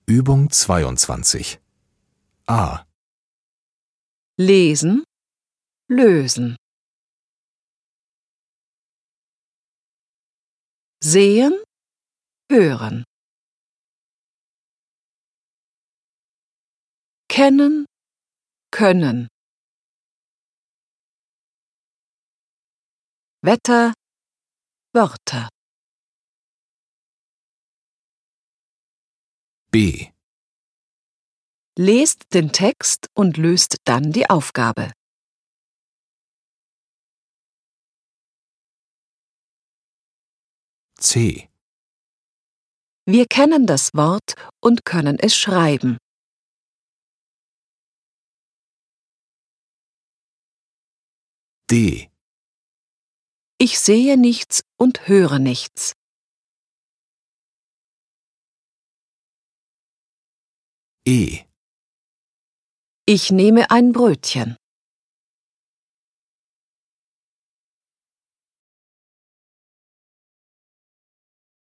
Übung 22. A. Lesen, lösen. Sehen, hören. Kennen, können. Wetter, Wörter. B. Lest den Text und löst dann die Aufgabe. C. Wir kennen das Wort und können es schreiben. D. Ich sehe nichts und höre nichts. E. Ich nehme ein Brötchen.